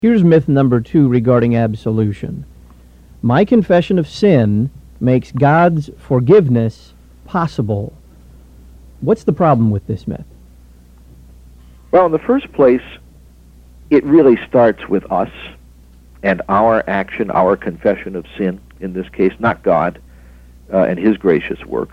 Here's myth number 2 regarding absolution. My confession of sin makes God's forgiveness possible. What's the problem with this myth? Well, in the first place, it really starts with us and our action, our confession of sin, in this case, not God and His gracious work.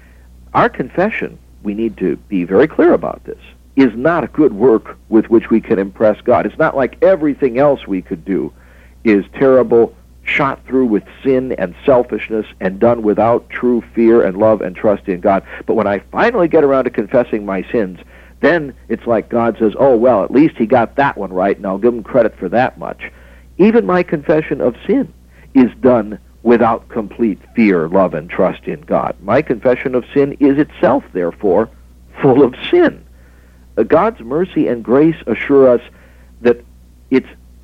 Our confession, we need to be very clear about this, is not a good work with which we can impress God. It's not like everything else we could do is terrible, shot through with sin and selfishness, and done without true fear and love and trust in God. But when I finally get around to confessing my sins, then it's like God says, oh, well, at least he got that one right, and I'll give him credit for that much. Even my confession of sin is done without complete fear, love, and trust in God. My confession of sin is itself, therefore, full of sin. God's mercy and grace assure us that it's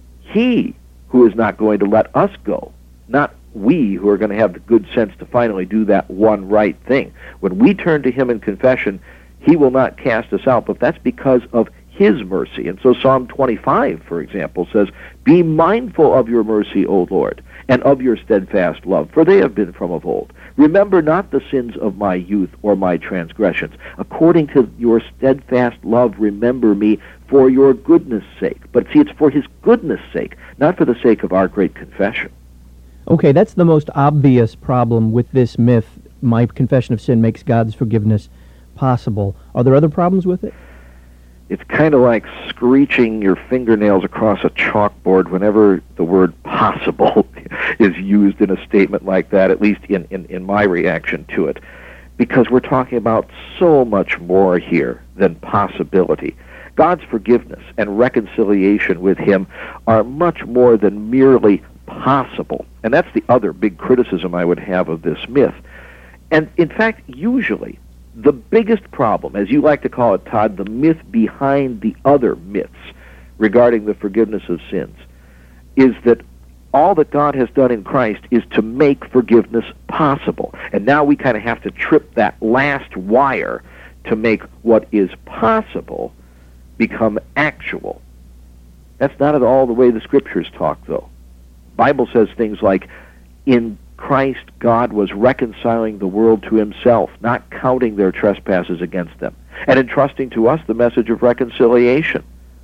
He who is not going to let us go, not we who are going to have the good sense to finally do that one right thing. When we turn to Him in confession, He will not cast us out, but that's because of His mercy. And so Psalm 25, for example, says, "Be mindful of your mercy, O Lord, and of your steadfast love, for they have been from of old. Remember not the sins of my youth or my transgressions. According to your steadfast love, remember me for your goodness' sake." But see, it's for His goodness' sake, not for the sake of our great confession. Okay, that's the most obvious problem with this myth. My confession of sin makes God's forgiveness possible. Are there other problems with it? It's kind of like screeching your fingernails across a chalkboard whenever the word possible is used in a statement like that, at least in my reaction to it, because we're talking about so much more here than possibility. God's forgiveness and reconciliation with Him are much more than merely possible, and that's the other big criticism I would have of this myth. And in fact, usually, the biggest problem, as you like to call it, Todd, the myth behind the other myths regarding the forgiveness of sins, is that all that God has done in Christ is to make forgiveness possible. And now we kind of have to trip that last wire to make what is possible become actual. That's not at all the way the Scriptures talk, though. The Bible says things like, in Christ, God was reconciling the world to Himself, not counting their trespasses against them, and entrusting to us the message of reconciliation.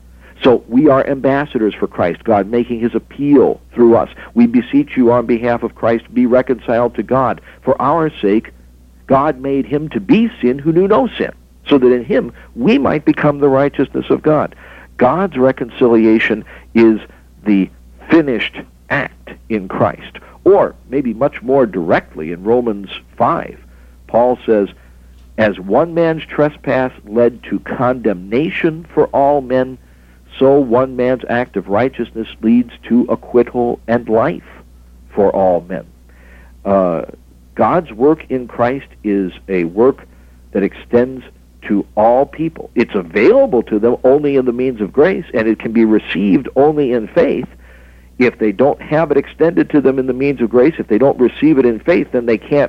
So we are ambassadors for Christ, God making His appeal through us. We beseech you on behalf of Christ, be reconciled to God. For our sake, God made Him to be sin who knew no sin, so that in Him we might become the righteousness of God. God's reconciliation is the finished act in Christ. Or, maybe much more directly, in Romans 5, Paul says, "As one man's trespass led to condemnation for all men, so one man's act of righteousness leads to acquittal and life for all men." God's work in Christ is a work that extends to all people. It's available to them only in the means of grace, and it can be received only in faith. If they don't have it extended to them in the means of grace, if they don't receive it in faith, then they can't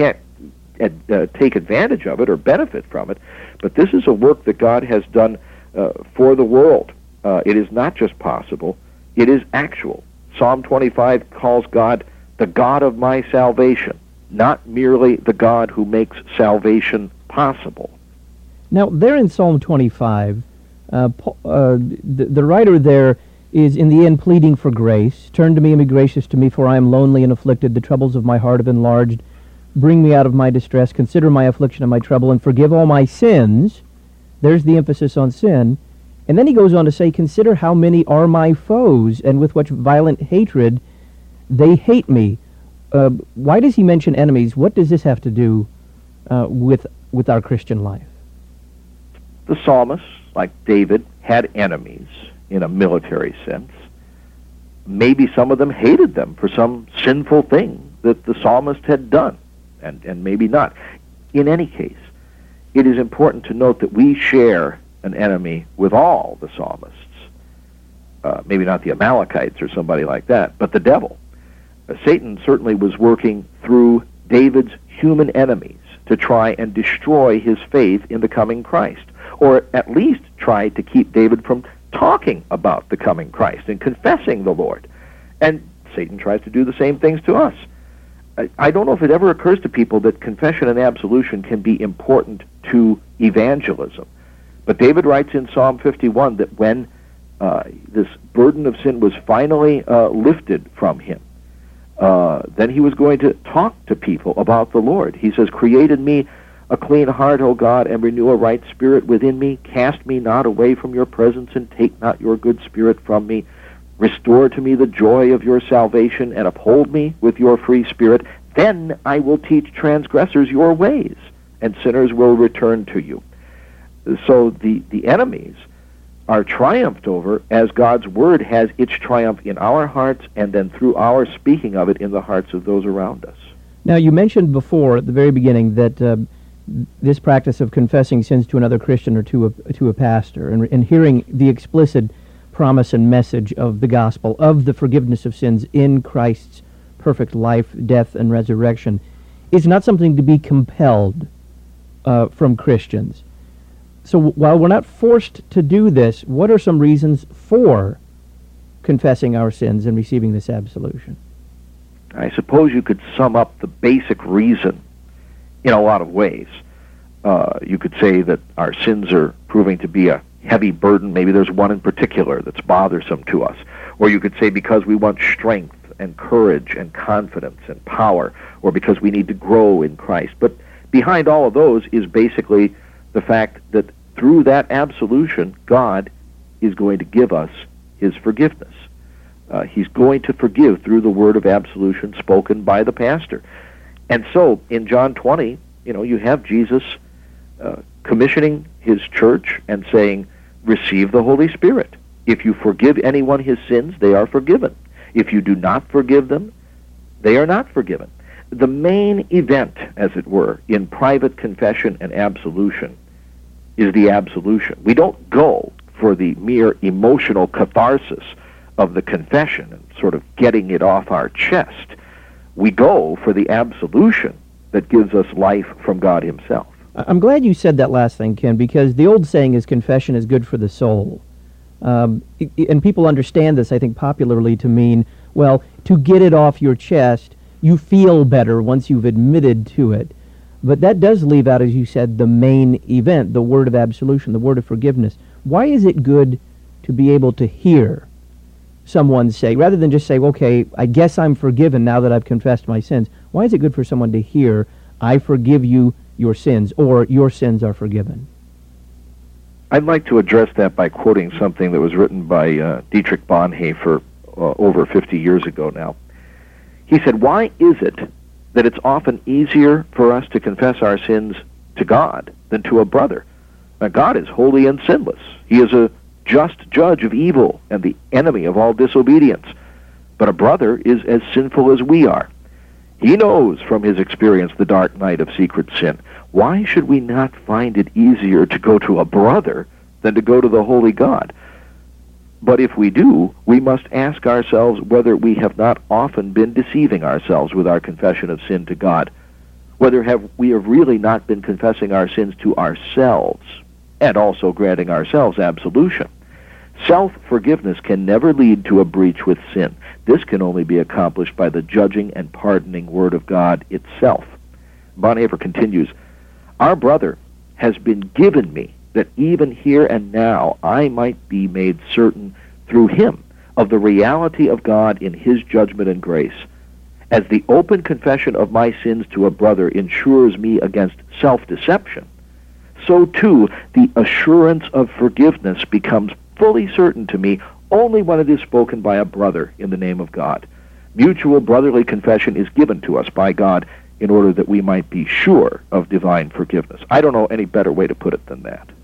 take advantage of it or benefit from it. But this is a work that God has done for the world. It is not just possible, it is actual. Psalm 25 calls God the God of my salvation, not merely the God who makes salvation possible. Now, there in Psalm 25, the writer there is in the end pleading for grace. "Turn to me and be gracious to me, for I am lonely and afflicted. The troubles of my heart have enlarged. Bring me out of my distress. Consider my affliction and my trouble, and forgive all my sins." There's the emphasis on sin. And then he goes on to say, "Consider how many are my foes, and with what violent hatred they hate me." Why does he mention enemies? What does this have to do with our Christian life? The psalmists, like David, had enemies in a military sense. Maybe some of them hated them for some sinful thing that the psalmist had done, and maybe not. In any case, it is important to note that we share an enemy with all the psalmists. Maybe not the Amalekites or somebody like that, but the devil. Satan certainly was working through David's human enemies to try and destroy his faith in the coming Christ, or at least try to keep David from talking about the coming Christ and confessing the Lord. And Satan tries to do the same things to us. I don't know if it ever occurs to people that confession and absolution can be important to evangelism. But David writes in Psalm 51 that when this burden of sin was finally lifted from him, then he was going to talk to people about the Lord. He says, "Create in me a clean heart, O God, and renew a right spirit within me. Cast me not away from your presence, and take not your good spirit from me. Restore to me the joy of your salvation, and uphold me with your free spirit. Then I will teach transgressors your ways, and sinners will return to you." So the enemies are triumphed over as God's word has its triumph in our hearts, and then through our speaking of it in the hearts of those around us. Now, you mentioned before at the very beginning that this practice of confessing sins to another Christian or to a pastor, and hearing the explicit promise and message of the gospel, of the forgiveness of sins in Christ's perfect life, death, and resurrection, is not something to be compelled from Christians. So while we're not forced to do this, what are some reasons for confessing our sins and receiving this absolution? I suppose you could sum up the basic reason in a lot of ways. You could say that our sins are proving to be a heavy burden. Maybe there's one in particular that's bothersome to us. Or you could say because we want strength and courage and confidence and power, or because we need to grow in Christ. But behind all of those is basically the fact that through that absolution, God is going to give us his forgiveness. He's going to forgive through the word of absolution spoken by the pastor. And so in John 20, you have Jesus commissioning his church and saying, receive the Holy Spirit. If you forgive anyone his sins, they are forgiven. If you do not forgive them, they are not forgiven. The main event, as it were, in private confession and absolution is the absolution. We don't go for the mere emotional catharsis of the confession and sort of getting it off our chest. We go for the absolution that gives us life from God himself. I'm glad you said that last thing, Ken, because the old saying is confession is good for the soul. And people understand this, I think, popularly to mean, well, to get it off your chest, you feel better once you've admitted to it. But that does leave out, as you said, the main event, the word of absolution, the word of forgiveness. Why is it good to be able to hear someone say, rather than just say, okay, I guess I'm forgiven now that I've confessed my sins, why is it good for someone to hear, I forgive you your sins, or your sins are forgiven? I'd like to address that by quoting something that was written by Dietrich Bonhoeffer over 50 years ago now. He said, why is it that it's often easier for us to confess our sins to God than to a brother? Now, God is holy and sinless. He is a just judge of evil and the enemy of all disobedience. But a brother is as sinful as we are. He knows from his experience the dark night of secret sin. Why should we not find it easier to go to a brother than to go to the holy God? But if we do, we must ask ourselves whether we have not often been deceiving ourselves with our confession of sin to God, whether we have really not been confessing our sins to ourselves and also granting ourselves absolution. Self-forgiveness can never lead to a breach with sin. This can only be accomplished by the judging and pardoning Word of God itself. Bonhoeffer continues, our brother has been given me that even here and now I might be made certain through him of the reality of God in his judgment and grace. As the open confession of my sins to a brother ensures me against self-deception, so too the assurance of forgiveness becomes fully certain to me only when it is spoken by a brother in the name of God. Mutual brotherly confession is given to us by God in order that we might be sure of divine forgiveness. I don't know any better way to put it than that.